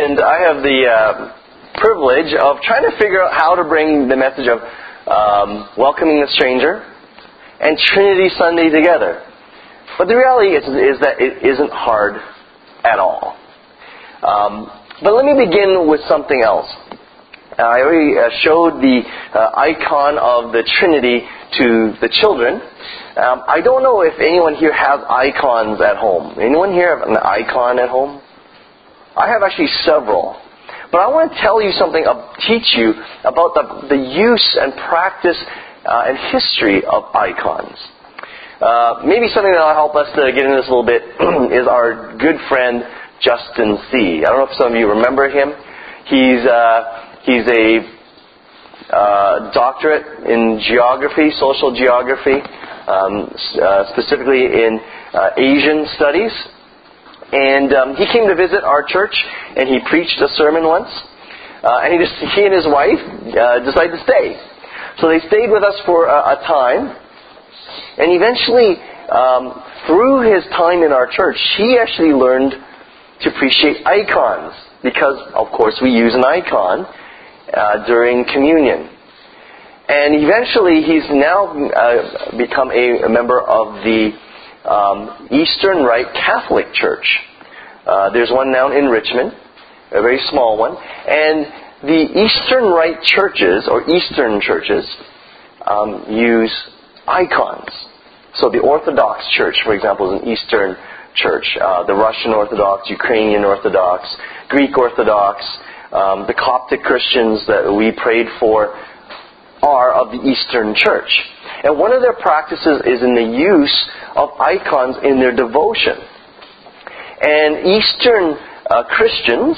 and I have the privilege of trying to figure out how to bring the message of welcoming the stranger and Trinity Sunday together. But the reality is that it isn't hard at all. But let me begin with something else. I already showed the icon of the Trinity to the children. I don't know if anyone here has icons at home. Anyone here have an icon at home? I have actually several. But I want to tell you something, teach you about the use and practice and history of icons. Maybe something that will help us to get into this a little bit is our good friend Justin C. I don't know if some of you remember him. He's a doctorate in geography, social geography, specifically in Asian studies. And he came to visit our church, and he preached a sermon once. And he and his wife decided to stay. So they stayed with us for a time. And eventually, through his time in our church, he actually learned to appreciate icons. Because, of course, we use an icon during communion. And eventually, he's now become a member of the Eastern Rite Catholic Church. There's one now in Richmond, a very small one. And the Eastern Rite churches, or Eastern churches, use icons. So the Orthodox Church, for example, is an Eastern church. The Russian Orthodox, Ukrainian Orthodox, Greek Orthodox, the Coptic Christians that we prayed for are of the Eastern Church. And one of their practices is in the use of icons in their devotion. And Eastern Christians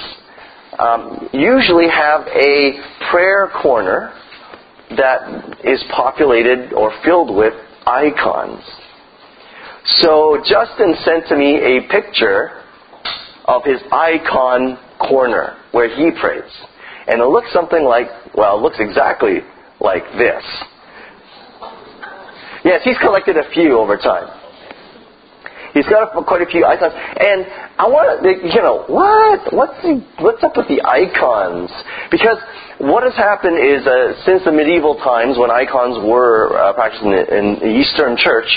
usually have a prayer corner that is populated or filled with icons. So Justin sent to me a picture of his icon corner where he prays. And it looks something like, well, it looks exactly like this. Yes, he's collected a few over time. He's got quite a few icons. And I want to, what's up with the icons? Because what has happened is, since the medieval times when icons were practiced in the Eastern Church,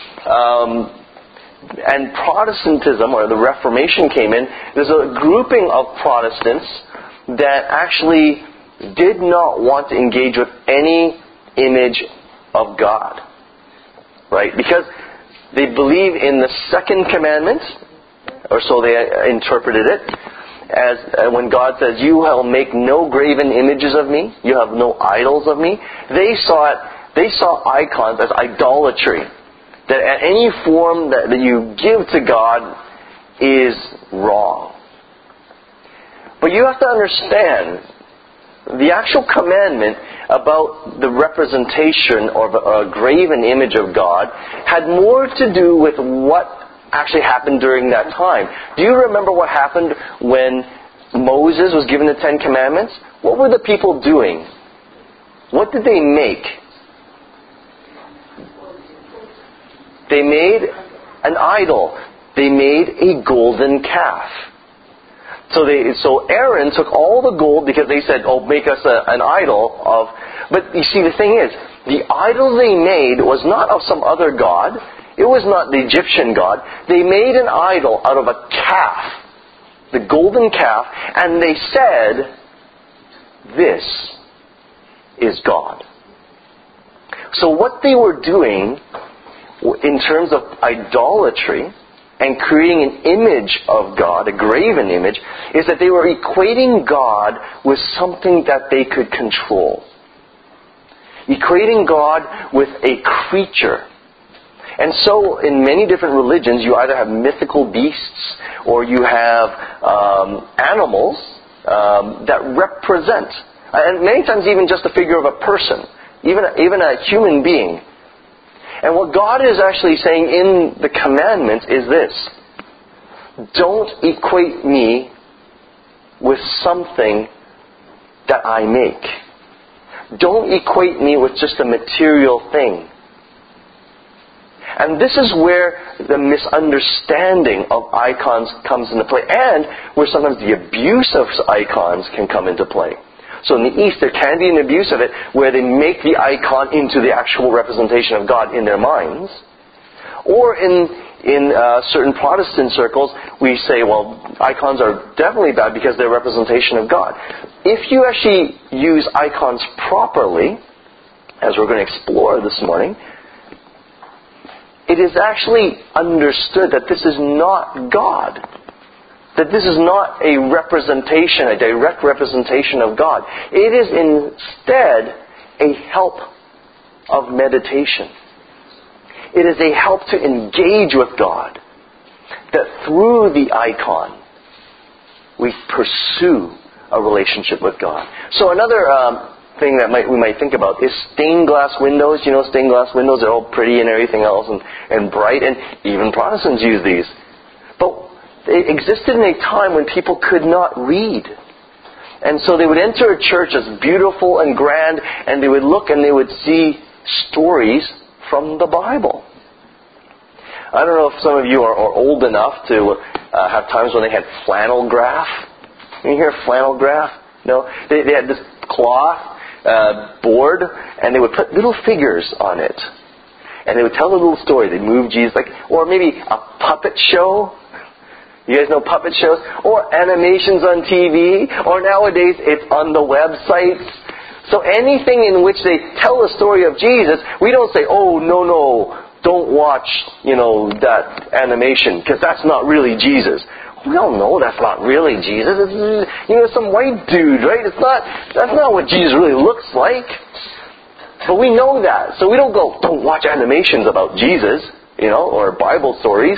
and Protestantism, or the Reformation came in, there's a grouping of Protestants that actually did not want to engage with any image of God. Right? Because they believe in the second commandment, or so they interpreted it, as when God says, "You will make no graven images of me, you have no idols of me." They saw icons as idolatry. That any form that you give to God is wrong. But you have to understand, the actual commandment about the representation of a graven image of God had more to do with what actually happened during that time. Do you remember what happened when Moses was given the Ten Commandments? What were the people doing? What did they make? They made an idol. They made a golden calf. So Aaron took all the gold because they said, "Oh, make us an idol of." But you see, the thing is, the idol they made was not of some other god. It was not the Egyptian god. They made an idol out of a calf, the golden calf, and they said, "This is God." So what they were doing in terms of idolatry and creating an image of God, a graven image, is that they were equating God with something that they could control. Equating God with a creature. And so in many different religions, you either have mythical beasts or you have animals that represent, and many times even just a figure of a person, even a human being. And what God is actually saying in the commandments is this: don't equate me with something that I make. Don't equate me with just a material thing. And this is where the misunderstanding of icons comes into play, and where sometimes the abuse of icons can come into play. So in the East, there can be an abuse of it, where they make the icon into the actual representation of God in their minds. Or in certain Protestant circles, we say, well, icons are definitely bad because they're a representation of God. If you actually use icons properly, as we're going to explore this morning, it is actually understood that this is not God. That this is not a representation, a direct representation of God. It is instead a help of meditation. It is a help to engage with God. That through the icon, we pursue a relationship with God. So another thing that we might think about is stained glass windows. You know, stained glass windows are all pretty and everything else and bright, and even Protestants use these. But it existed in a time when people could not read. And so they would enter a church as beautiful and grand, and they would look and they would see stories from the Bible. I don't know if some of you are old enough to have times when they had flannel graph. You hear flannel graph? No? They had this cloth board, and they would put little figures on it. And they would tell a little story. They'd move Jesus, or maybe a puppet show. You guys know puppet shows? Or animations on TV. Or nowadays, it's on the websites. So anything in which they tell the story of Jesus, we don't say, oh, no, don't watch, that animation, because that's not really Jesus. We all know that's not really Jesus. It's, some white dude, right? That's not what Jesus really looks like. But we know that. So we don't go, don't watch animations about Jesus, or Bible stories.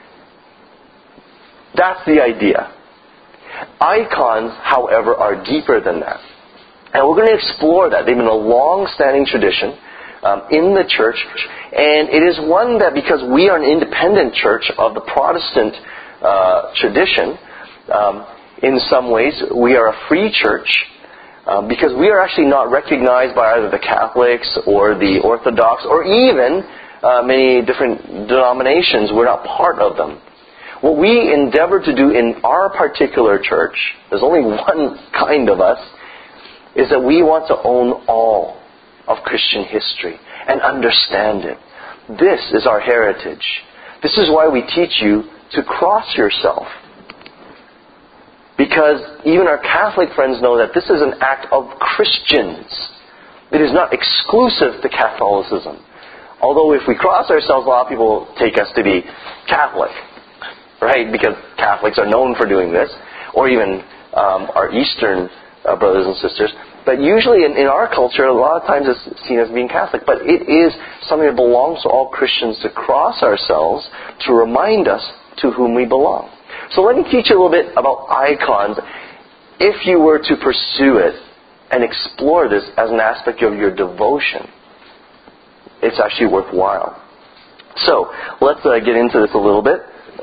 That's the idea. Icons, however, are deeper than that. And we're going to explore that. They've been a long-standing tradition in the church. And it is one that, because we are an independent church of the Protestant tradition, in some ways, we are a free church because we are actually not recognized by either the Catholics or the Orthodox or even many different denominations. We're not part of them. What we endeavor to do in our particular church, there's only one kind of us, is that we want to own all of Christian history and understand it. This is our heritage. This is why we teach you to cross yourself. Because even our Catholic friends know that this is an act of Christians. It is not exclusive to Catholicism. Although if we cross ourselves, a lot of people take us to be Catholic. Right? Because Catholics are known for doing this. Or even our Eastern brothers and sisters. But usually in our culture, a lot of times it's seen as being Catholic. But it is something that belongs to all Christians to cross ourselves to remind us to whom we belong. So let me teach you a little bit about icons. If you were to pursue it and explore this as an aspect of your devotion, it's actually worthwhile. So let's get into this a little bit.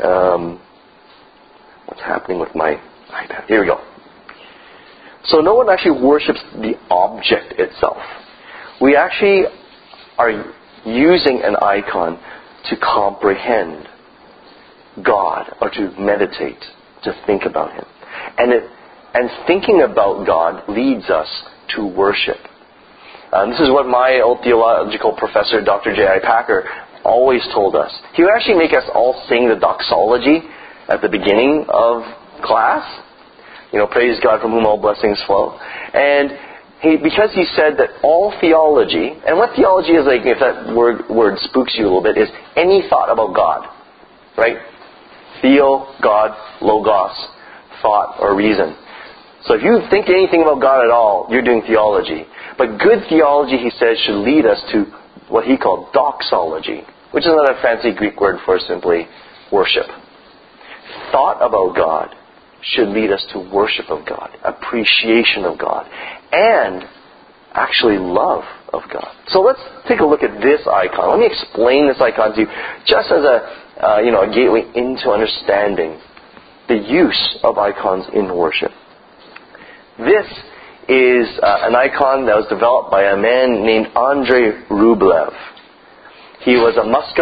What's happening with my iPad? Here we go. So no one actually worships the object itself. We actually are using an icon to comprehend God, or to meditate, to think about Him. And thinking about God leads us to worship. This is what my old theological professor, Dr. J.I. Packer, always told us. He would actually make us all sing the doxology at the beginning of class. Praise God from whom all blessings flow. And because he said that all theology, and what theology is, if that word spooks you a little bit, is any thought about God. Right? Theo, God, logos, thought or reason. So if you think anything about God at all, you're doing theology. But good theology, he says, should lead us to what he called doxology, which is another fancy Greek word for simply worship. Thought about God should lead us to worship of God, appreciation of God, and actually love of God. So let's take a look at this icon. Let me explain this icon to you just as a gateway into understanding the use of icons in worship. This is an icon that was developed by a man named Andrei Rublev. He was a Muscovite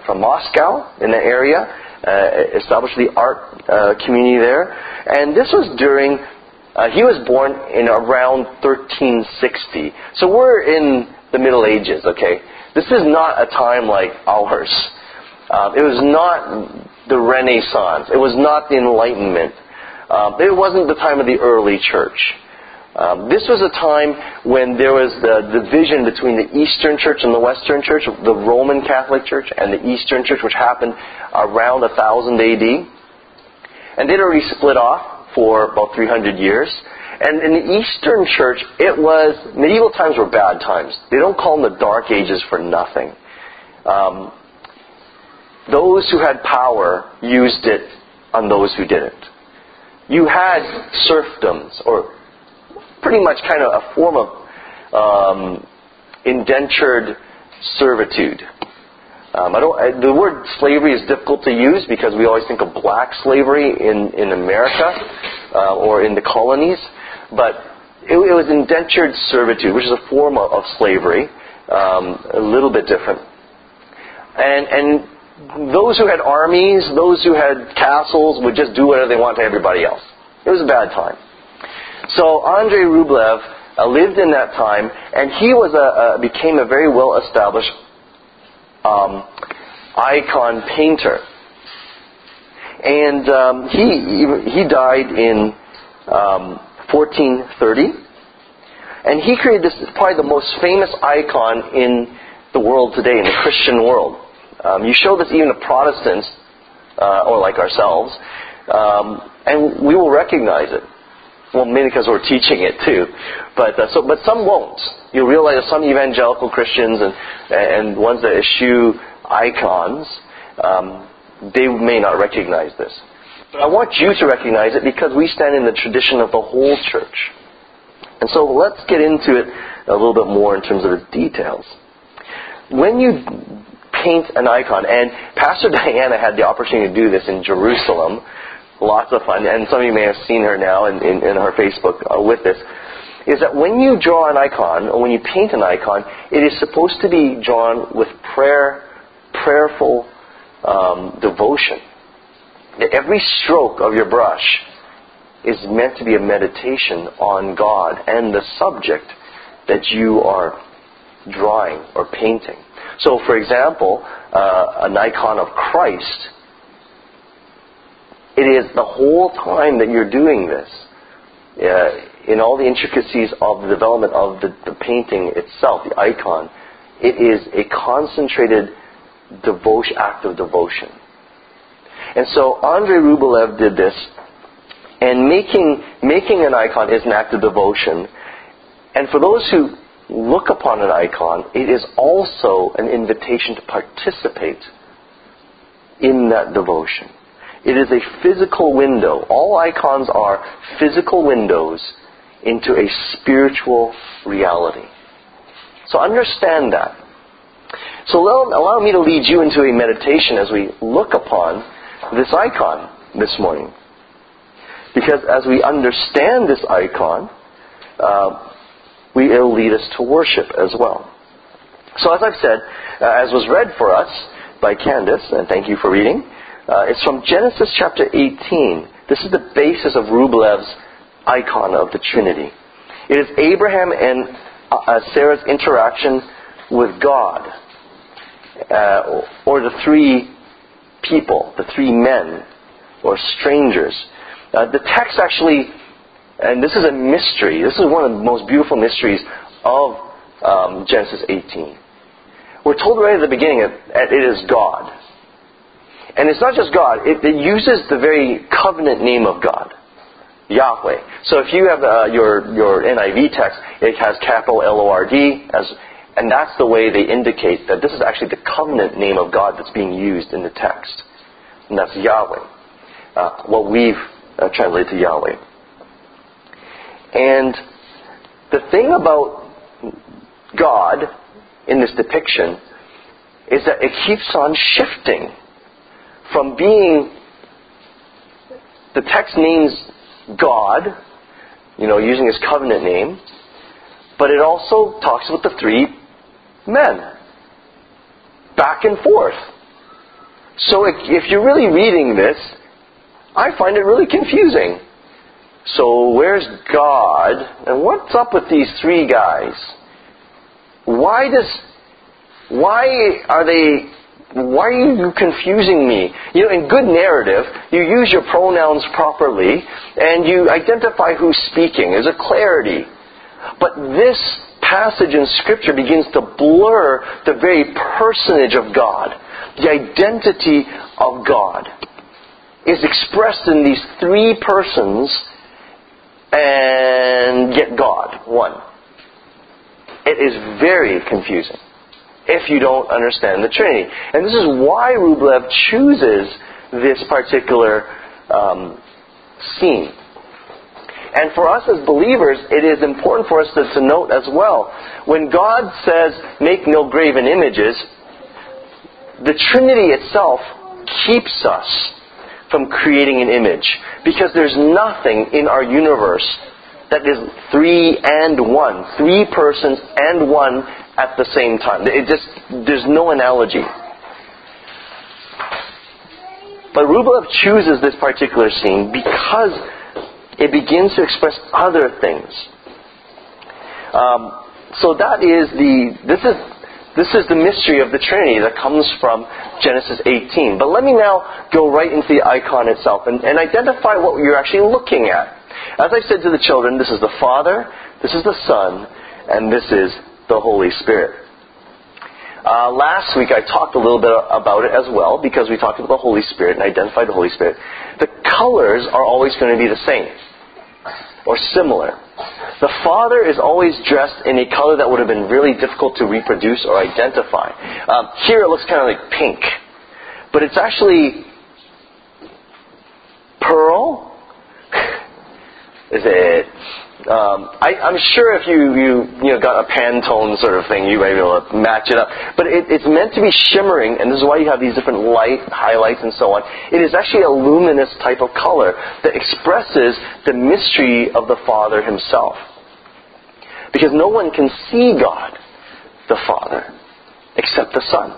from Moscow in the area, established the art community there. And this was during, he was born in around 1360. So we're in the Middle Ages, okay? This is not a time like ours. It was not the Renaissance. It was not the Enlightenment. It wasn't the time of the early church. This was a time when there was the division between the Eastern Church and the Western Church, the Roman Catholic Church and the Eastern Church, which happened around 1000 AD. And they'd already split off for about 300 years. And in the Eastern Church, medieval times were bad times. They don't call them the Dark Ages for nothing. Those who had power used it on those who didn't. You had serfdoms, or pretty much kind of a form of indentured servitude. The word slavery is difficult to use because we always think of black slavery in America or in the colonies, but it was indentured servitude, which is a form of slavery, a little bit different. And those who had armies, those who had castles, would just do whatever they want to everybody else. It was a bad time. So Andrei Rublev lived in that time, and he became a very well-established icon painter. And he died in 1430, and he created this, probably the most famous icon in the world today, in the Christian world. You show this even to Protestants, or like ourselves, and we will recognize it. Well, mainly because we're teaching it too, but some won't. You'll realize that some evangelical Christians and ones that eschew icons, they may not recognize this. But I want you to recognize it because we stand in the tradition of the whole church. And so let's get into it a little bit more in terms of the details. When you paint an icon, and Pastor Diana had the opportunity to do this in Jerusalem, lots of fun, and some of you may have seen her now in her Facebook with this, is that when you draw an icon, or when you paint an icon, it is supposed to be drawn with prayerful devotion. Every stroke of your brush is meant to be a meditation on God and the subject that you are drawing or painting. So, for example, an icon of Christ, it is the whole time that you're doing this, in all the intricacies of the development of the painting itself, the icon, it is a concentrated act of devotion. And so Andrei Rublev did this, and making an icon is an act of devotion. And for those who look upon an icon, it is also an invitation to participate in that devotion. It is a physical window. All icons are physical windows into a spiritual reality. So understand that. So allow me to lead you into a meditation as we look upon this icon this morning. Because as we understand this icon, it'll lead us to worship as well. So as I've said, as was read for us by Candace, and thank you for reading, it's from Genesis chapter 18. This is the basis of Rublev's icon of the Trinity. It is Abraham and Sarah's interaction with God, or the three people, the three men, or strangers. The text actually, and this is a mystery, this is one of the most beautiful mysteries of Genesis 18. We're told right at the beginning that it is God. And it's not just God, it uses the very covenant name of God, Yahweh. So if you have your NIV text, it has capital L-O-R-D, and that's the way they indicate that this is actually the covenant name of God that's being used in the text. And that's Yahweh. What we've translated to Yahweh. And the thing about God in this depiction is that it keeps on shifting from being, the text names God, using his covenant name, but it also talks about the three men. Back and forth. So if you're really reading this, I find it really confusing. So where's God? And what's up with these three guys? Why are you confusing me? In good narrative, you use your pronouns properly and you identify who's speaking. There's a clarity. But this passage in Scripture begins to blur the very personage of God. The identity of God is expressed in these three persons and yet God, one. It is very confusing if you don't understand the Trinity. And this is why Rublev chooses this particular scene. And for us as believers, it is important for us to note as well, when God says, make no graven images, the Trinity itself keeps us from creating an image. Because there's nothing in our universe that is three and one. Three persons and one at the same time. There's no analogy. But Rublev chooses this particular scene because it begins to express other things. So this is the mystery of the Trinity that comes from Genesis 18. But let me now go right into the icon itself and identify what you're actually looking at. As I said to the children, this is the Father, this is the Son, and this is the Holy Spirit. Last week I talked a little bit about it as well, because we talked about the Holy Spirit and identified the Holy Spirit. The colors are always going to be the same, or similar. The Father is always dressed in a color that would have been really difficult to reproduce or identify. Here it looks kind of like pink, but it's actually pearl. Is it? I'm sure if you got a Pantone sort of thing, you might be able to match it up. But it's meant to be shimmering, and this is why you have these different light highlights and so on. It is actually a luminous type of color that expresses the mystery of the Father Himself. Because no one can see God, the Father, except the Son.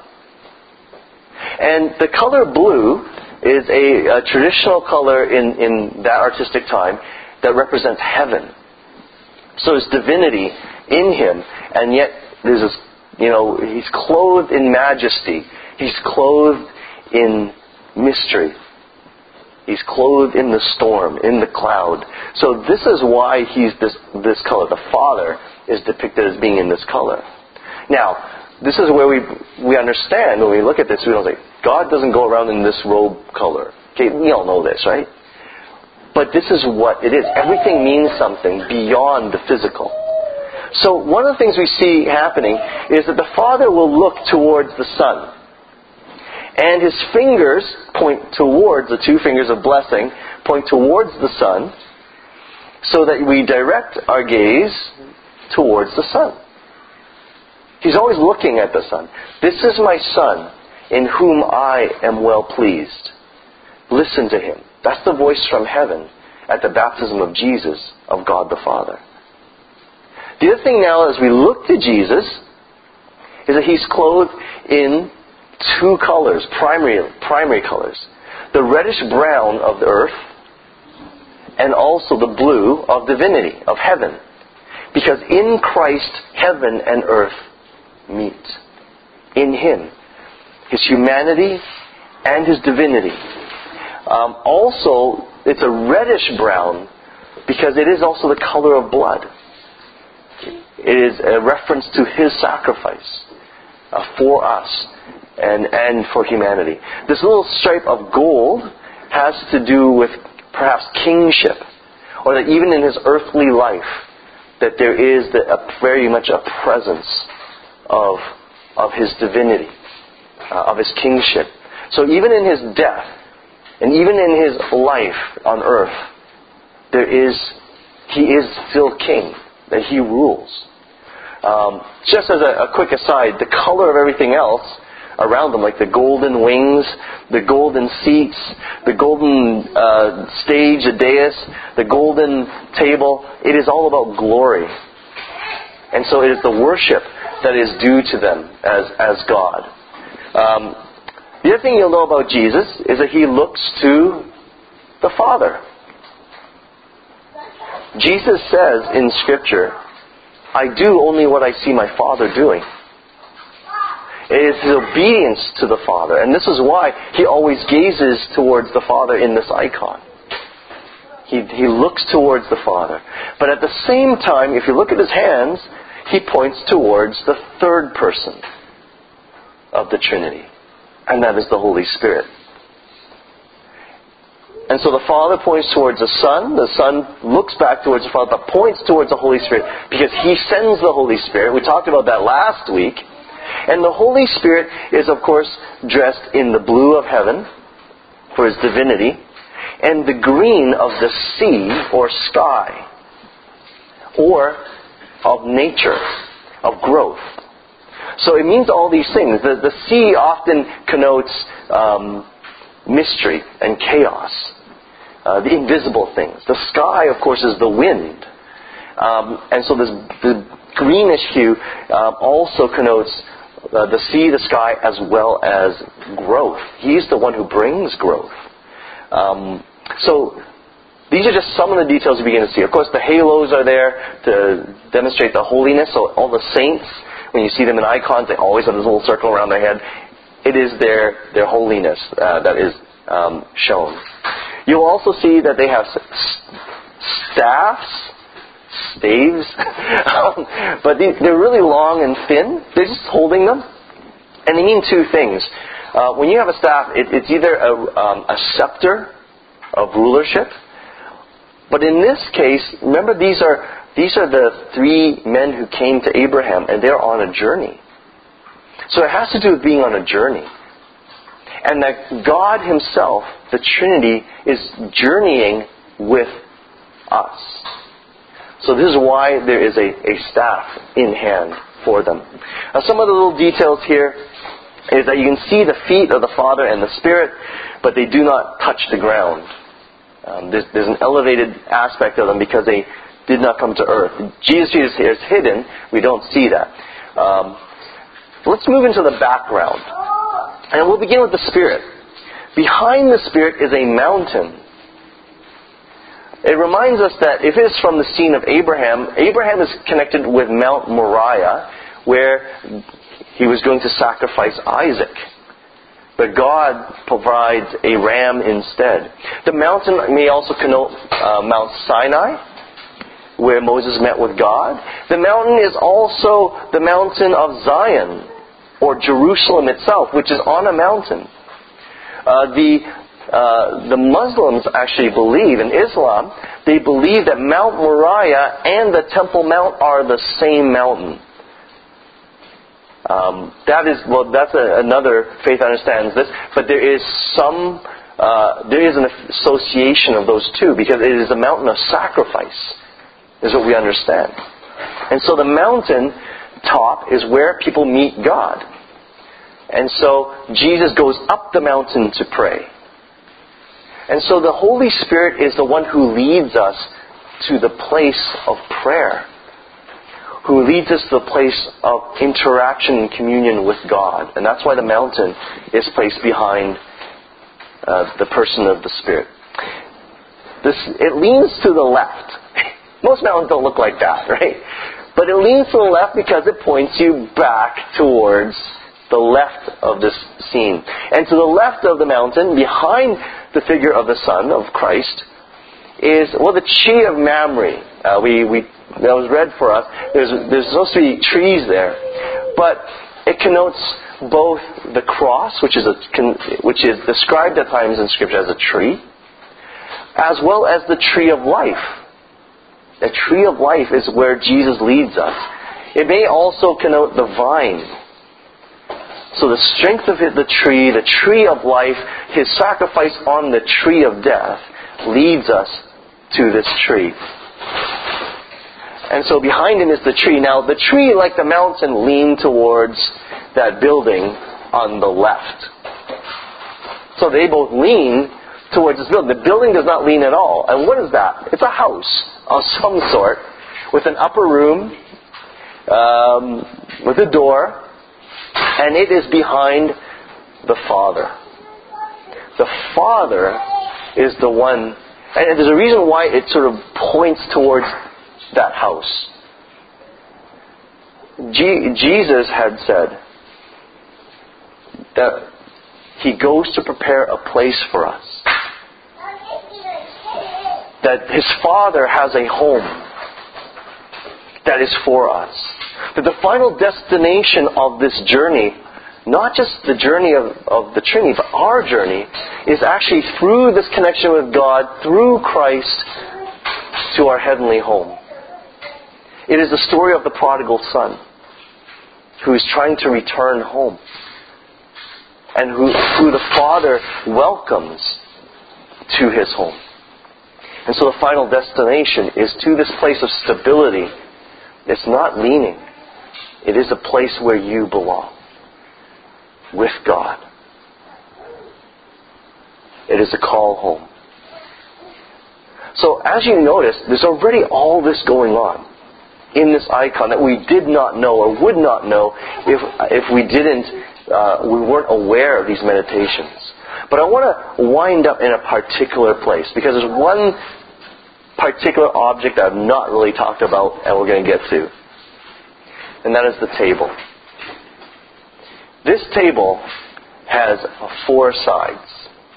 And the color blue is a traditional color in that artistic time that represents heaven. So there's divinity in Him, and yet there's this, He's clothed in majesty. He's clothed in mystery. He's clothed in the storm, in the cloud. So this is why He's this color. The Father is depicted as being in this color. Now, this is where we understand, when we look at this, we don't say, God doesn't go around in this robe color. Okay, we all know this, right? But this is what it is. Everything means something beyond the physical. So one of the things we see happening is that the Father will look towards the Son. And His fingers point towards, the two fingers of blessing, point towards the Son, so that we direct our gaze towards the Son. He's always looking at the Son. This is my Son, in whom I am well pleased. Listen to Him. That's the voice from heaven at the baptism of Jesus, of God the Father. The other thing now, as we look to Jesus, is that He's clothed in two colors, primary colors. The reddish brown of the earth, and also the blue of divinity, of heaven. Because in Christ, heaven and earth meet. In Him. His humanity and His divinity. Also, it's a reddish brown because it is also the color of blood. It is a reference to His sacrifice for us and for humanity. This little stripe of gold has to do with perhaps kingship, or that even in His earthly life, that there is very much a presence of His divinity, of His kingship. So even in His death, and even in His life on earth, He is still king, that He rules. Just as a quick aside, the color of everything else around Him, like the golden wings, the golden seats, the golden stage, the dais, the golden table, it is all about glory. And so it is the worship that is due to them as God. The other thing you'll know about Jesus is that he looks to the Father. Jesus says in Scripture, I do only what I see my Father doing. It is his obedience to the Father. And this is why he always gazes towards the Father in this icon. He looks towards the Father. But at the same time, if you look at his hands, he points towards the third person of the Trinity. And that is the Holy Spirit. And so the Father points towards the Son looks back towards the Father, but points towards the Holy Spirit because he sends the Holy Spirit. We talked about that last week. And the Holy Spirit is, of course, dressed in the blue of heaven for his divinity, and the green of the sea or sky, or of nature, of growth. So it means all these things. The sea often connotes mystery and chaos, the invisible things. The sky, of course, is the wind. And so the greenish hue also connotes the sea, the sky, as well as growth. He's the one who brings growth. So these are just some of the details you begin to see. Of course, the halos are there to demonstrate the holiness. So all the saints, when you see them in icons, they always have this little circle around their head. It is their holiness that is shown. You'll also see that they have staves, but they're really long and thin. They're just holding them, and they mean two things. When you have a staff, it's either a scepter of rulership, but in this case, remember these are the three men who came to Abraham, and they're on a journey. So it has to do with being on a journey. And that God himself, the Trinity, is journeying with us. So this is why there is a staff in hand for them. Now some of the little details here is that you can see the feet of the Father and the Spirit, but they do not touch the ground. There's an elevated aspect of them because they did not come to earth. Jesus is hidden. We don't see that. Let's move into the background. And we'll begin with the Spirit. Behind the Spirit is a mountain. It reminds us that if it's from the scene of Abraham is connected with Mount Moriah, where he was going to sacrifice Isaac. But God provides a ram instead. The mountain may also connote Mount Sinai, where Moses met with God. The mountain is also the mountain of Zion, or Jerusalem itself, which is on a mountain. The Muslims actually believe, in Islam, they believe that Mount Moriah and the Temple Mount are the same mountain. That's another faith understands this, but there is an association of those two, because it is a mountain of sacrifice, is what we understand. And so the mountain top is where people meet God. And so Jesus goes up the mountain to pray. And so the Holy Spirit is the one who leads us to the place of prayer, who leads us to the place of interaction and communion with God. And that's why the mountain is placed behind the person of the Spirit. It leans to the left. Most mountains don't look like that, right? But it leans to the left because it points you back towards the left of this scene. And to the left of the mountain, behind the figure of the Son, of Christ, is, the tree of Mamre. That was read for us. There's supposed to be trees there. But it connotes both the cross, which is described at times in Scripture as a tree, as well as the tree of life. The tree of life is where Jesus leads us. It may also connote the vine. So the strength of the tree of life, his sacrifice on the tree of death, leads us to this tree. And so behind him is the tree. Now the tree, like the mountain, lean towards that building on the left. So they both lean towards this building. The building does not lean at all. And what is that? It's a house of some sort with an upper room, with a door, and it is behind the Father. The Father is the one, and there's a reason why it sort of points towards that house. Jesus had said that He goes to prepare a place for us. That His Father has a home that is for us. That the final destination of this journey, not just the journey of the Trinity, but our journey, is actually through this connection with God, through Christ, to our heavenly home. It is the story of the prodigal son, who is trying to return home, and who the Father welcomes to His home. And so the final destination is to this place of stability. It's not leaning. It is a place where you belong with God. It is a call home. So as you notice, there's already all this going on in this icon that we did not know or would not know if we weren't aware of these meditations. But I want to wind up in a particular place, because there's one particular object that I've not really talked about and we're going to get to. And that is the table. This table has 4 sides.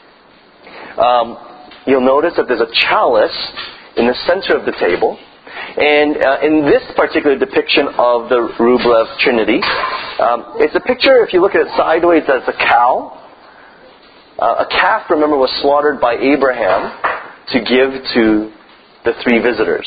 You'll notice that there's a chalice in the center of the table. And in this particular depiction of the Rublev Trinity, it's a picture, if you look at it sideways, that's a cow. A calf, remember, was slaughtered by Abraham to give to the 3 visitors.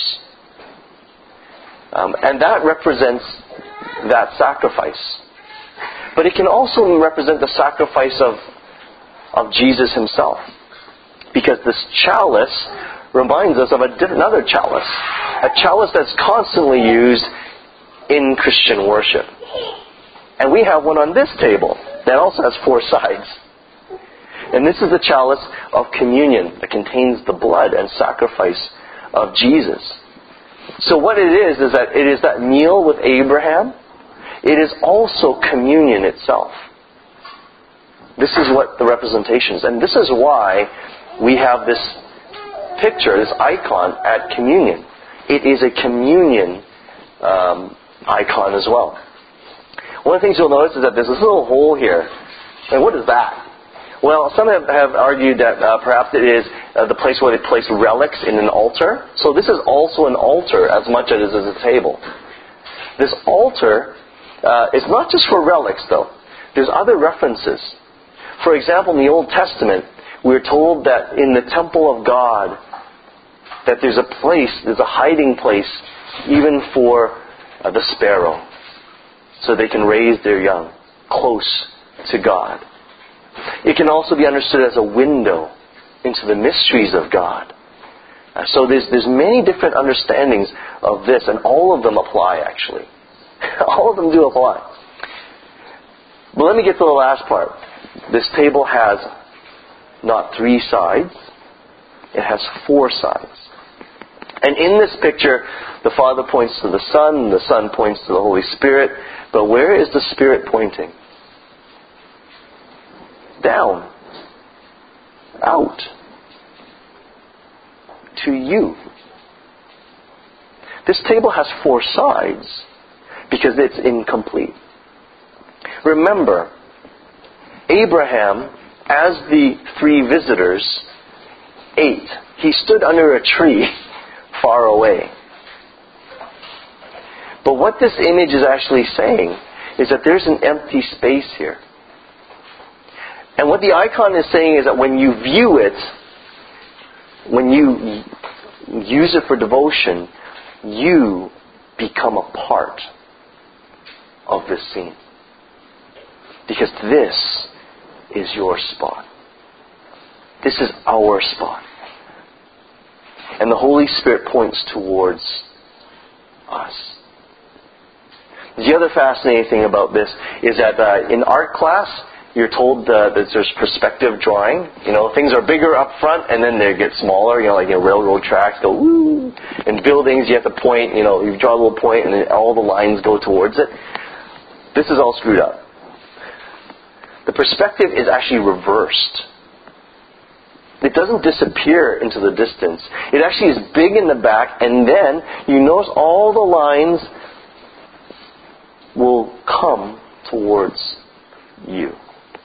And that represents that sacrifice. But it can also represent the sacrifice of Jesus Himself. Because this chalice reminds us of another chalice. A chalice that's constantly used in Christian worship. And we have one on this table that also has 4 sides. And this is the chalice of communion that contains the blood and sacrifice of Jesus. So what it is that it is that meal with Abraham. It is also communion itself. This is what the representation is. And this is why we have this picture, this icon at communion. It is a communion icon as well. One of the things you'll notice is that there's this little hole here. And what is that? Well, some have argued that perhaps it is the place where they place relics in an altar. So this is also an altar as much as it is a table. This altar is not just for relics, though. There's other references. For example, in the Old Testament, we're told that in the temple of God, that there's a hiding place even for the sparrow, so they can raise their young close to God. It can also be understood as a window into the mysteries of God. So there's many different understandings of this, and all of them apply, actually. All of them do apply. But let me get to the last part. This table has not 3 sides. It has 4 sides. And in this picture, the Father points to the Son, the Son points to the Holy Spirit. But where is the Spirit pointing? Down. Out. To you. This table has 4 sides because it's incomplete. Remember, Abraham, as the 3 visitors, ate. He stood under a tree far away. But what this image is actually saying is that there's an empty space here. And what the icon is saying is that when you view it, when you use it for devotion, you become a part of this scene. Because this is your spot. This is our spot. And the Holy Spirit points towards us. The other fascinating thing about this is that in art class, you're told that there's perspective drawing. You know, things are bigger up front and then they get smaller. You know, like railroad tracks go woo. In buildings, you have to point. You know, you draw a little point and then all the lines go towards it. This is all screwed up. the perspective is actually reversed. It doesn't disappear into the distance. It actually is big in the back, and then you notice all the lines will come towards you.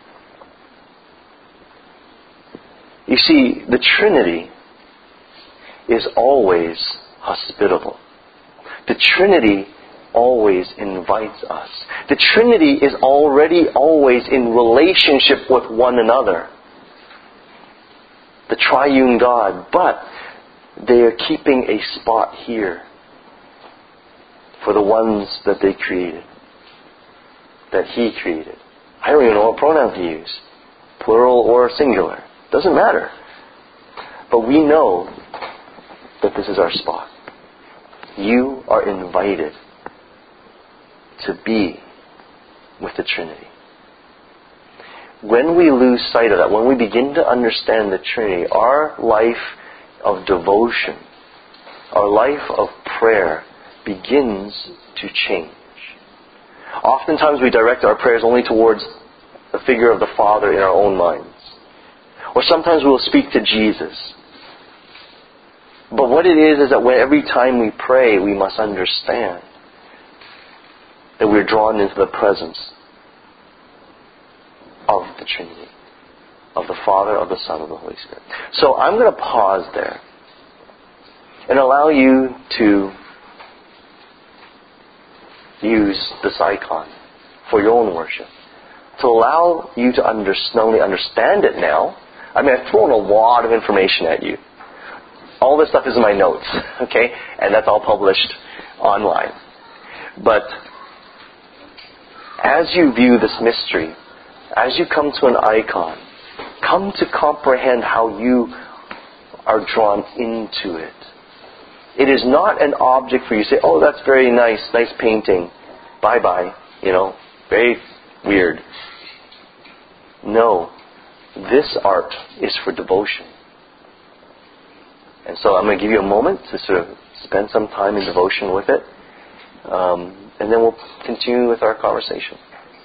You see, the Trinity is always hospitable. The Trinity always invites us. The Trinity is already always in relationship with one another. The triune God, but they are keeping a spot here for the ones that they created, that He created. I don't even know what pronoun to use, plural or singular. Doesn't matter. But we know that this is our spot. You are invited to be with the Trinity. When we lose sight of that, when we begin to understand the Trinity, our life of devotion, our life of prayer begins to change. Oftentimes we direct our prayers only towards the figure of the Father in our own minds. Or sometimes we'll speak to Jesus. But what it is that every time we pray, we must understand that we're drawn into the presence of the Trinity, of the Father, of the Son, of the Holy Spirit. So I'm going to pause there and allow you to use this icon for your own worship, to allow you to not only understand it now. I mean, I've thrown a lot of information at you. All this stuff is in my notes, okay? And that's all published online. But as you view this mystery, as you come to an icon, come to comprehend how you are drawn into it. It is not an object for you to say, oh, that's very nice painting. Bye-bye. Very weird. No, this art is for devotion. And so I'm going to give you a moment to sort of spend some time in devotion with it. And then we'll continue with our conversation.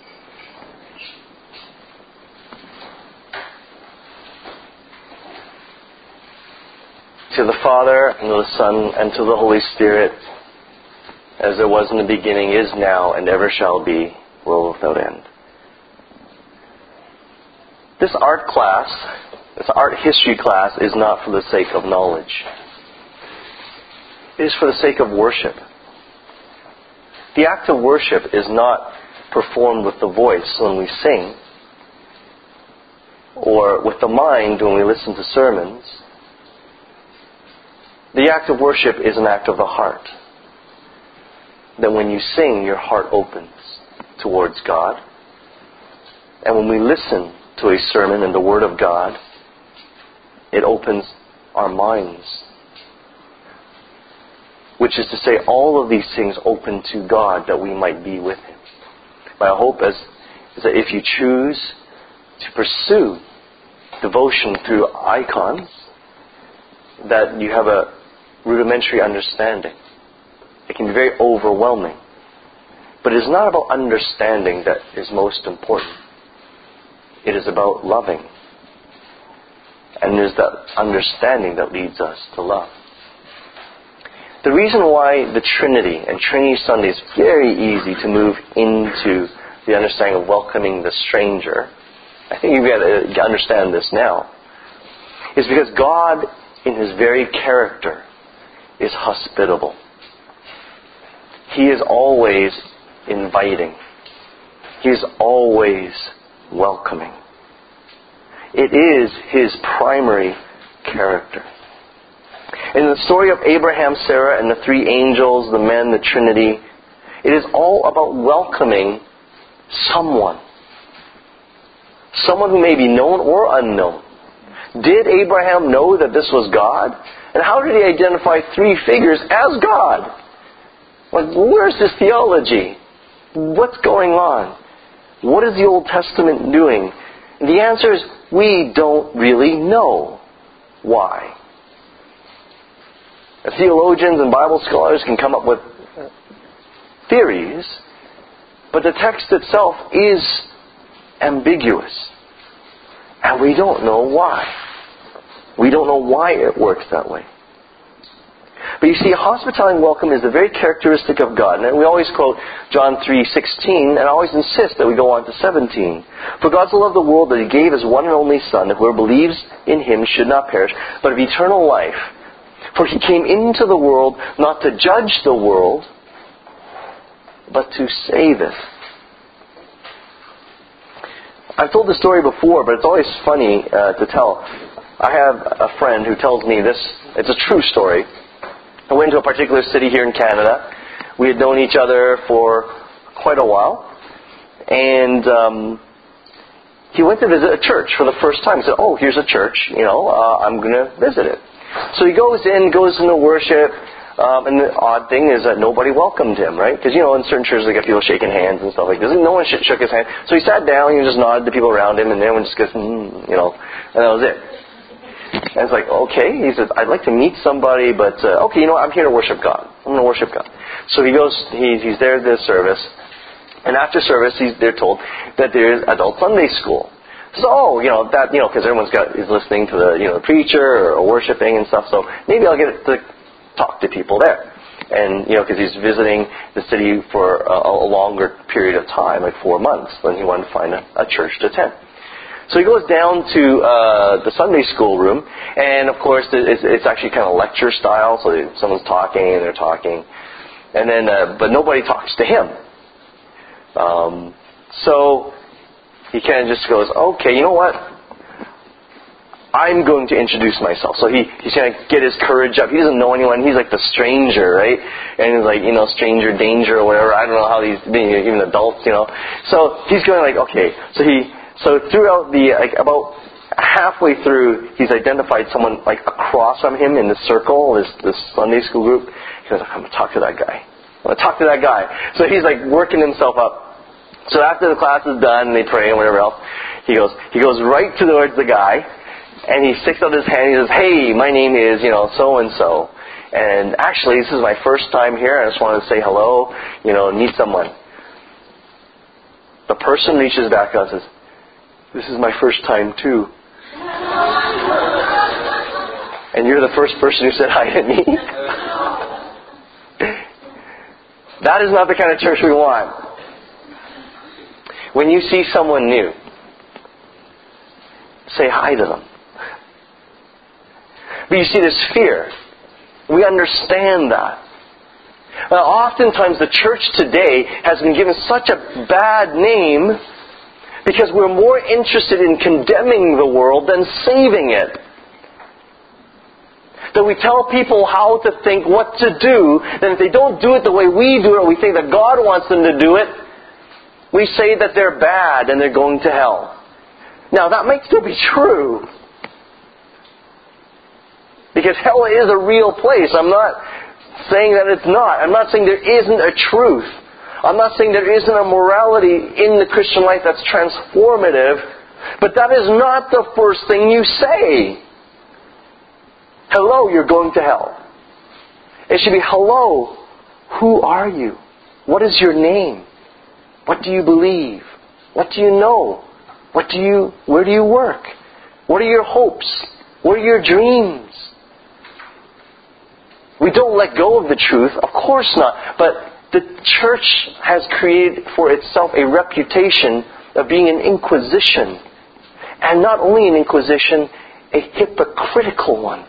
To the Father, and to the Son, and to the Holy Spirit, as there was in the beginning, is now, and ever shall be, world without end. This art class, this art history class, is not for the sake of knowledge. It is for the sake of worship. The act of worship is not performed with the voice when we sing, or with the mind when we listen to sermons. The act of worship is an act of the heart. That when you sing, your heart opens towards God. And when we listen to a sermon and the Word of God, it opens our minds. Which is to say, all of these things open to God that we might be with Him. My hope is that if you choose to pursue devotion through icons, that you have a rudimentary understanding. It can be very overwhelming. But it is not about understanding that is most important. It is about loving. And it is that understanding that leads us to love. The reason why the Trinity and Trinity Sunday is very easy to move into the understanding of welcoming the stranger, I think you've got to understand this now, is because God, in His very character, is hospitable. He is always inviting. He is always welcoming. It is His primary character. In the story of Abraham, Sarah, and the three angels, the men, the Trinity, it is all about welcoming someone. Someone who may be known or unknown. Did Abraham know that this was God? And how did he identify three figures as God? Where's his theology? What's going on? What is the Old Testament doing? And the answer is, we don't really know. Why? Theologians and Bible scholars can come up with theories, but the text itself is ambiguous. And we don't know why. We don't know why it works that way. But you see, hospitality and welcome is a very characteristic of God. And we always quote John 3:16, and I always insist that we go on to 17. For God so loved the world that He gave His one and only Son, that whoever believes in Him should not perish, but have eternal life. For He came into the world not to judge the world, but to save it. I've told this story before, but it's always funny to tell. I have a friend who tells me this. It's a true story. I went to a particular city here in Canada. We had known each other for quite a while. And he went to visit a church for the first time. He said, oh, here's a church. I'm going to visit it. So he goes into worship. And the odd thing is that nobody welcomed him, right? Because, in certain churches they get people shaking hands and stuff like this. No one shook his hand. So he sat down and he just nodded to people around him, and everyone just goes, and that was it. And it's like, okay. He says, I'd like to meet somebody, but, okay, I'm here to worship God. I'm going to worship God. So he goes, he's there at this service. And after service, they're told that there's adult Sunday school. So, because everyone's is listening to the preacher or worshiping and stuff. So maybe I'll get to talk to people there. And, because he's visiting the city for a longer period of time, like 4 months, then he wanted to find a church to attend. So he goes down to the Sunday school room, and of course it's actually kind of lecture style, so someone's talking and they're talking, and then but nobody talks to him. So he kind of just goes, okay, you know what? I'm going to introduce myself. So he's trying to get his courage up. He doesn't know anyone. He's like the stranger, right? And he's like, stranger danger or whatever. I don't know how these, even adults, So he's going like, okay. So throughout about halfway through, he's identified someone like across from him in the circle, this Sunday school group. He goes, I'm going to talk to that guy. I'm going to talk to that guy. So he's like working himself up. So after the class is done and they pray and whatever else, he goes right towards the guy. And he sticks out his hand and he says, hey, my name is, so-and-so. And actually, this is my first time here. I just wanted to say hello, meet someone. The person reaches back out and says, this is my first time too. And you're the first person who said hi to me? That is not the kind of church we want. When you see someone new, say hi to them. But you see, there's fear. We understand that. Now, oftentimes the church today has been given such a bad name because we're more interested in condemning the world than saving it. That we tell people how to think, what to do, then if they don't do it the way we do it, or we think that God wants them to do it, we say that they're bad and they're going to hell. Now, that might still be true. Because hell is a real place. I'm not saying that it's not. I'm not saying there isn't a truth. I'm not saying there isn't a morality in the Christian life that's transformative. But that is not the first thing you say. Hello, you're going to hell. It should be, hello, who are you? What is your name? What do you believe? What do you know? Where do you work? What are your hopes? What are your dreams? We don't let go of the truth, of course not. But the church has created for itself a reputation of being an inquisition. And not only an inquisition, a hypocritical one.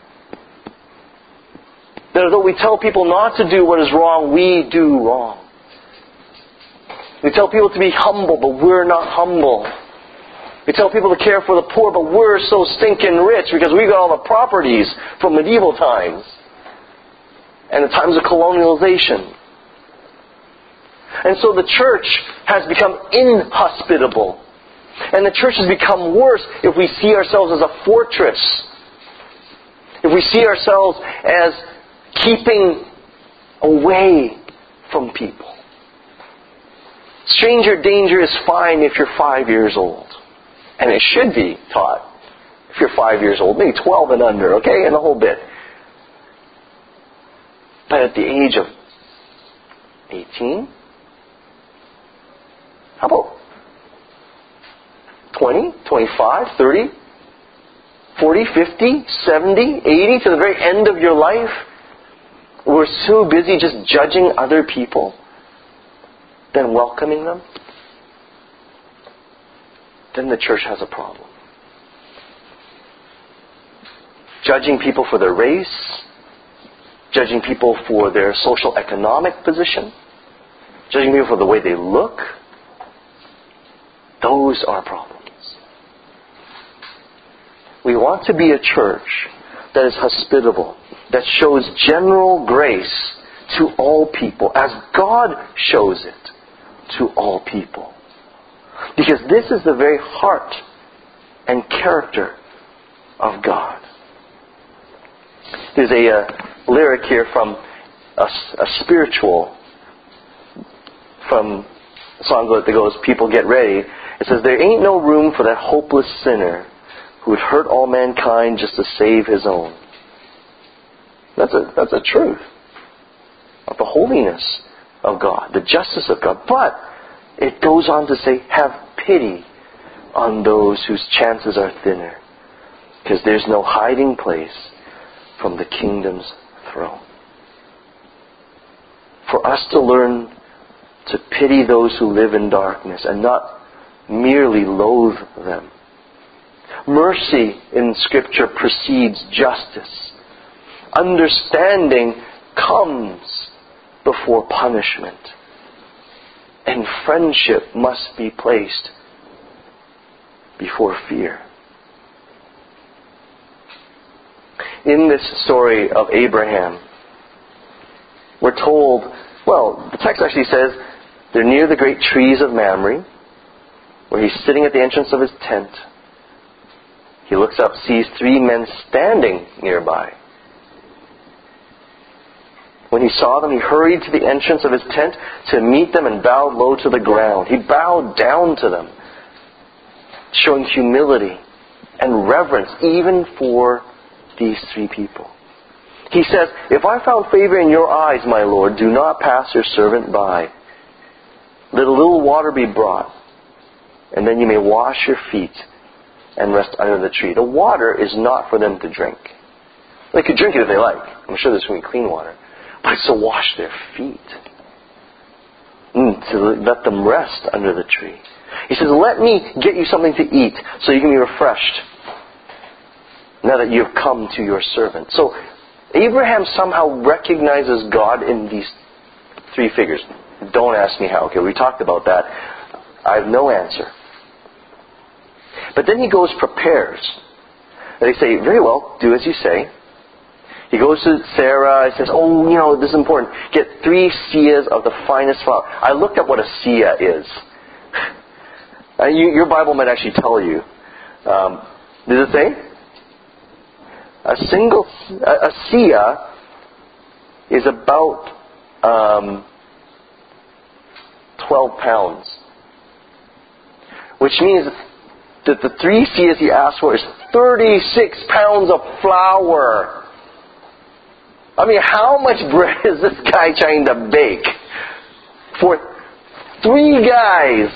That although we tell people not to do what is wrong, we do wrong. We tell people to be humble, but we're not humble. We tell people to care for the poor, but we're so stinking rich because we got all the properties from medieval times and the times of colonialization. And so the church has become inhospitable. And the church has become worse if we see ourselves as a fortress. If we see ourselves as keeping away from people. Stranger danger is fine if you're 5 years old. And it should be taught if you're 5 years old. Maybe 12 and under, okay? And the whole bit. But at the age of 18? How about 20, 25, 30, 40, 50, 70, 80 to the very end of your life? We're so busy just judging other people than welcoming them? Then the church has a problem. Judging people for their race, judging people for their social economic position, judging people for the way they look, those are problems. We want to be a church that is hospitable, that shows general grace to all people, as God shows it to all people. Because this is the very heart and character of God. There's a lyric here from a spiritual, from a song that goes, "People get ready." It says, "There ain't no room for that hopeless sinner who would hurt all mankind just to save his own." That's a truth of the holiness of God, the justice of God. But it goes on to say, have pity on those whose chances are thinner, because there's no hiding place from the kingdom's throne. For us to learn to pity those who live in darkness and not merely loathe them. Mercy in Scripture precedes justice. Understanding comes before punishment. And friendship must be placed before fear. In this story of Abraham, we're told, well, the text actually says, they're near the great trees of Mamre, where he's sitting at the entrance of his tent. He looks up, sees 3 men standing nearby. When he saw them, he hurried to the entrance of his tent to meet them and bowed low to the ground. He bowed down to them, showing humility and reverence even for these 3 people. He says, "If I found favor in your eyes, my Lord, do not pass your servant by. Let a little water be brought, and then you may wash your feet and rest under the tree." The water is not for them to drink. They could drink it if they like. I'm sure there's going to be clean water. But it's to wash their feet. To let them rest under the tree. He says, "Let me get you something to eat so you can be refreshed now that you have come to your servant." So Abraham somehow recognizes God in these 3 figures. Don't ask me how. Okay, we talked about that. I have no answer. But then he goes, prepares. And they say, "Very well, do as you say." He goes to Sarah and says, "Oh, this is important. Get 3 seahs of the finest flour." I looked up what a seah is. Your Bible might actually tell you. Does it say? A seah is about 12 pounds. Which means that the 3 seahs he asked for is 36 pounds of flour. I mean, how much bread is this guy trying to bake for 3 guys?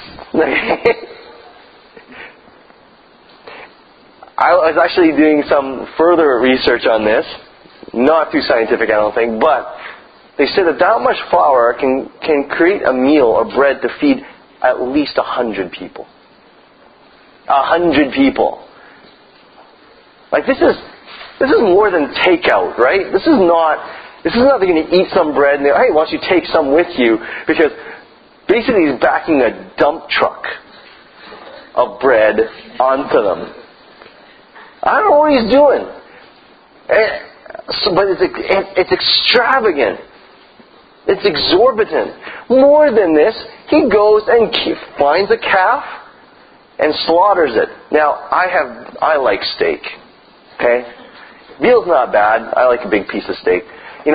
I was actually doing some further research on this. Not too scientific, I don't think, but they said that much flour can create a meal or bread to feed at least 100 people. 100 people. Like, this is more than takeout, right? This is not they're going to eat some bread and hey, why don't you take some with you? Because basically he's backing a dump truck of bread onto them. I don't know what he's doing. But it's extravagant. It's exorbitant. More than this, he goes and finds a calf and slaughters it. Now, I like steak. Okay? Veal's not bad. I like a big piece of steak.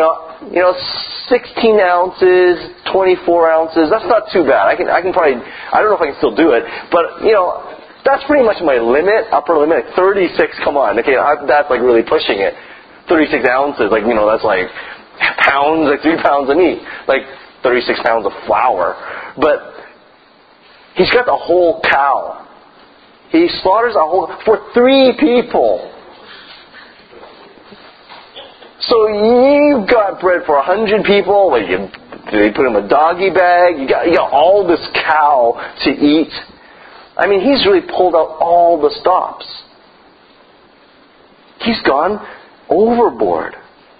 16 ounces, 24 ounces, that's not too bad. I can probably, I don't know if I can still do it, but, that's pretty much my limit, upper limit. 36, come on. Okay, that's like really pushing it. 36 ounces, that's like pounds, like 3 pounds of meat. Like 36 pounds of flour. But he's got the whole cow. He slaughters a whole for 3 people. So you've got bread for 100 people. What, you put in a doggy bag. You got all this cow to eat. I mean, he's really pulled out all the stops. He's gone overboard.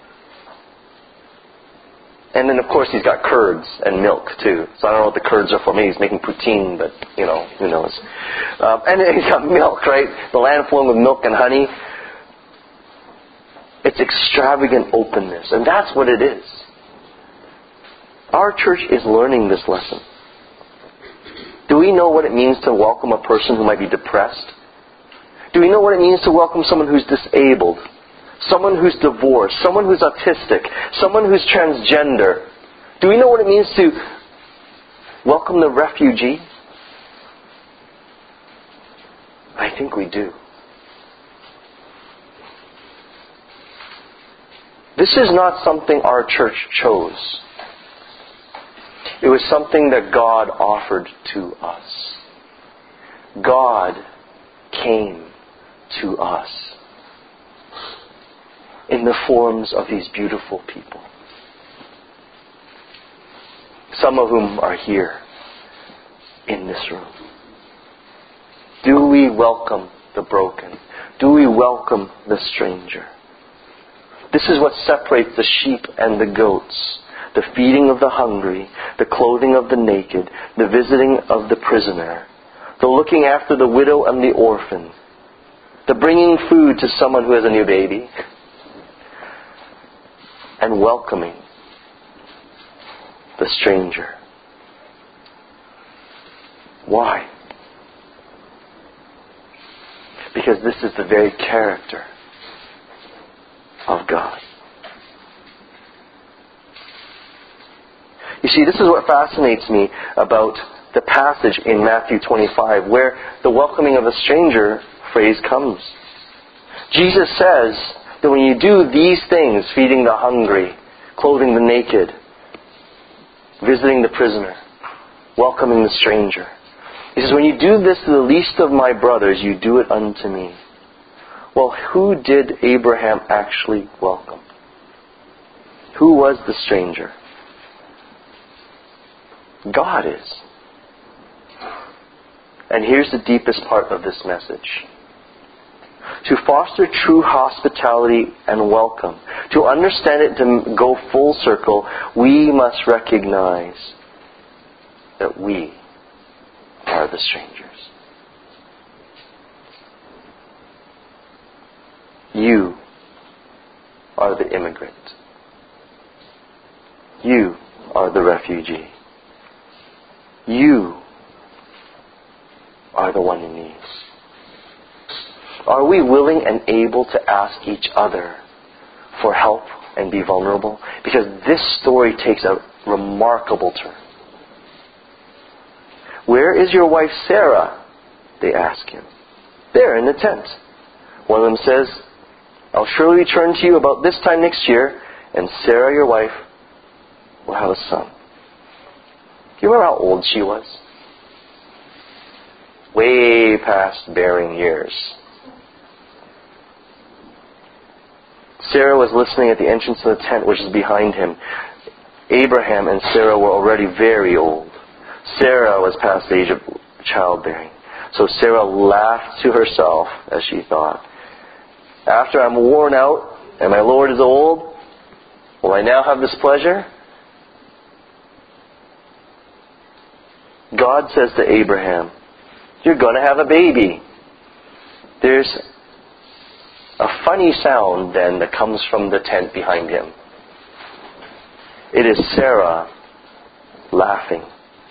And then, of course, he's got curds and milk, too. So I don't know what the curds are for. Maybe he's making poutine, but, who knows. And then he's got milk, right? The land flowing with milk and honey. It's extravagant openness. And that's what it is. Our church is learning this lesson. Do we know what it means to welcome a person who might be depressed? Do we know what it means to welcome someone who's disabled? Someone who's divorced? Someone who's autistic? Someone who's transgender? Do we know what it means to welcome the refugee? I think we do. This is not something our church chose. It was something that God offered to us. God came to us in the forms of these beautiful people. Some of whom are here in this room. Do we welcome the broken? Do we welcome the stranger? This is what separates the sheep and the goats. The feeding of the hungry, the clothing of the naked, the visiting of the prisoner, the looking after the widow and the orphan, the bringing food to someone who has a new baby, and welcoming the stranger. Why? Because this is the very character of God. You see, this is what fascinates me about the passage in Matthew 25, where the welcoming of a stranger phrase comes. Jesus says that when you do these things, feeding the hungry, clothing the naked, visiting the prisoner, welcoming the stranger, he says, when you do this to the least of my brothers, you do it unto me. Well, who did Abraham actually welcome? Who was the stranger? God is. And here's the deepest part of this message. To foster true hospitality and welcome, to understand it, to go full circle, we must recognize that we are the strangers. You are the immigrant. You are the refugee. You are the one in need. Are we willing and able to ask each other for help and be vulnerable? Because this story takes a remarkable turn. Where is your wife Sarah? They ask him. There in the tent. One of them says, I'll surely return to you about this time next year, and Sarah, your wife, will have a son. Do you remember how old she was? Way past bearing years. Sarah was listening at the entrance of the tent, which is behind him. Abraham and Sarah were already very old. Sarah was past the age of childbearing. So Sarah laughed to herself as she thought, after I'm worn out and my Lord is old, will I now have this pleasure? God says to Abraham, you're going to have a baby. There's a funny sound then that comes from the tent behind him. It is Sarah laughing.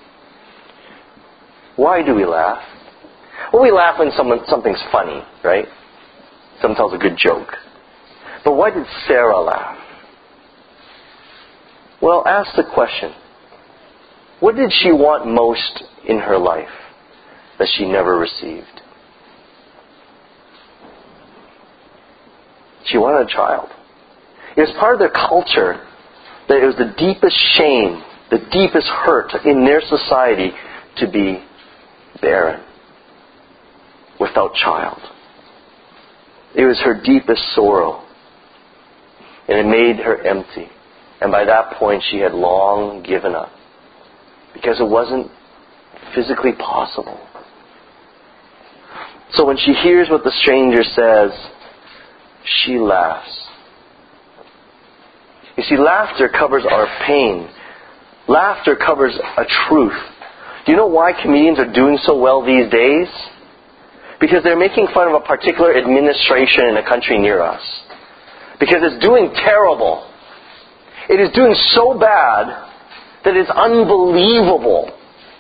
Why do we laugh? Well, we laugh when something's funny, right? Someone tells a good joke. But why did Sarah laugh? Well, ask the question. What did she want most in her life that she never received? She wanted a child. It was part of their culture that it was the deepest shame, the deepest hurt in their society to be barren. without child. It was her deepest sorrow. And it made her empty. And by that point, she had long given up. Because it wasn't physically possible. So when she hears what the stranger says, she laughs. You see, laughter covers our pain. Laughter covers a truth. Do you know why comedians are doing so well these days? Because they're making fun of a particular administration in a country near us. Because it's doing terrible. It is doing so bad that it's unbelievable.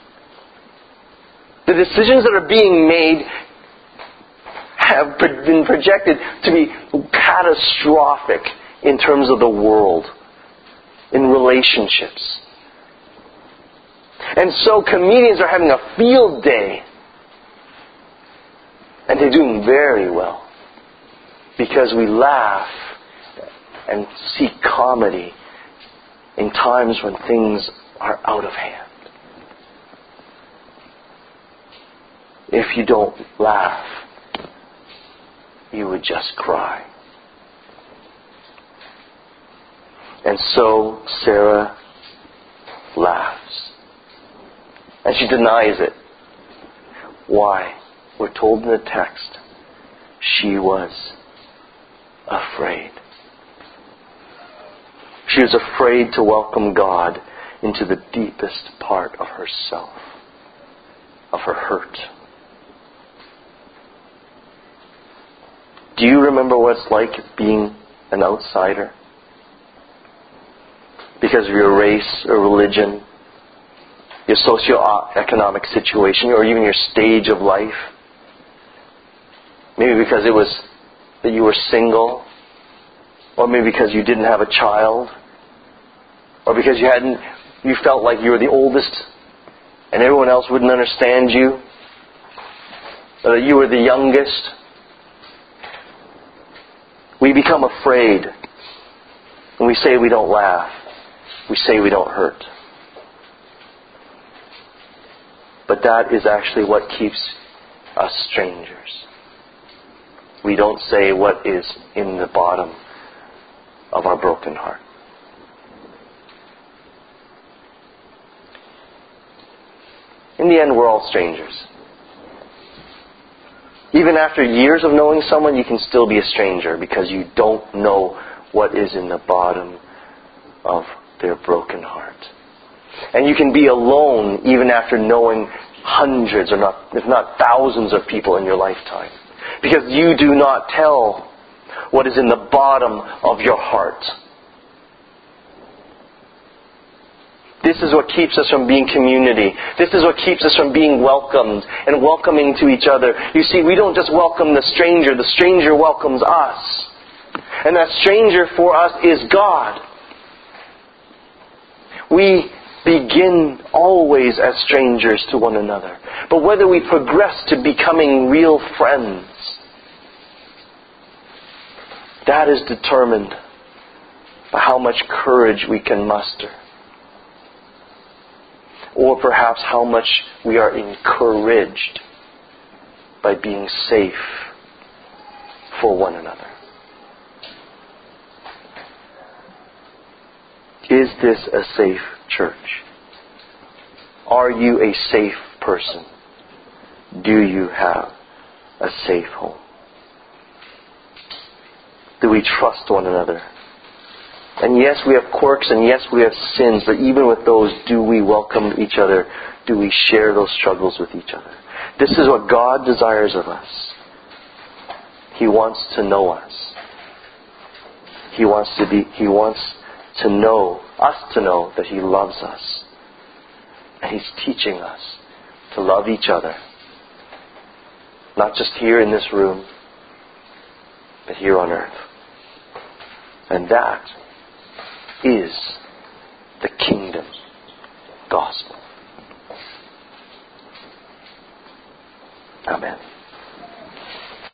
The decisions that are being made have been projected to be catastrophic in terms of the world, in relationships. And so comedians are having a field day. And they're doing very well. Because we laugh and seek comedy in times when things are out of hand. If you don't laugh, you would just cry. And so Sarah laughs. And she denies it. Why? We're told in the text, she was afraid. She was afraid to welcome God into the deepest part of herself, of her hurt. Do you remember what it's like being an outsider? Because of your race or religion, your socioeconomic situation, or even your stage of life? Maybe because it was that you were single, or maybe because you didn't have a child, or because you felt like you were the oldest and everyone else wouldn't understand you, or that you were the youngest. We become afraid when we say we don't laugh. We say we don't hurt. But that is actually what keeps us strangers. We don't say what is in the bottom of our broken heart. In the end, we're all strangers. Even after years of knowing someone, you can still be a stranger because you don't know what is in the bottom of their broken heart. And you can be alone even after knowing hundreds, if not thousands of people in your lifetime. Because you do not tell what is in the bottom of your heart. This is what keeps us from being community. This is what keeps us from being welcomed and welcoming to each other. You see, we don't just welcome the stranger welcomes us. And that stranger for us is God. We begin always as strangers to one another. But whether we progress to becoming real friends, that is determined by how much courage we can muster. Or perhaps how much we are encouraged by being safe for one another. Is this a safe church? Are you a safe person? Do you have a safe home? Do we trust one another? And yes, we have quirks, and yes, we have sins, but even with those, do we welcome each other? Do we share those struggles with each other? This is what God desires of us. He wants to know us. He wants to know us to know that He loves us. And He's teaching us to love each other. Not just here in this room, but here on earth. And that is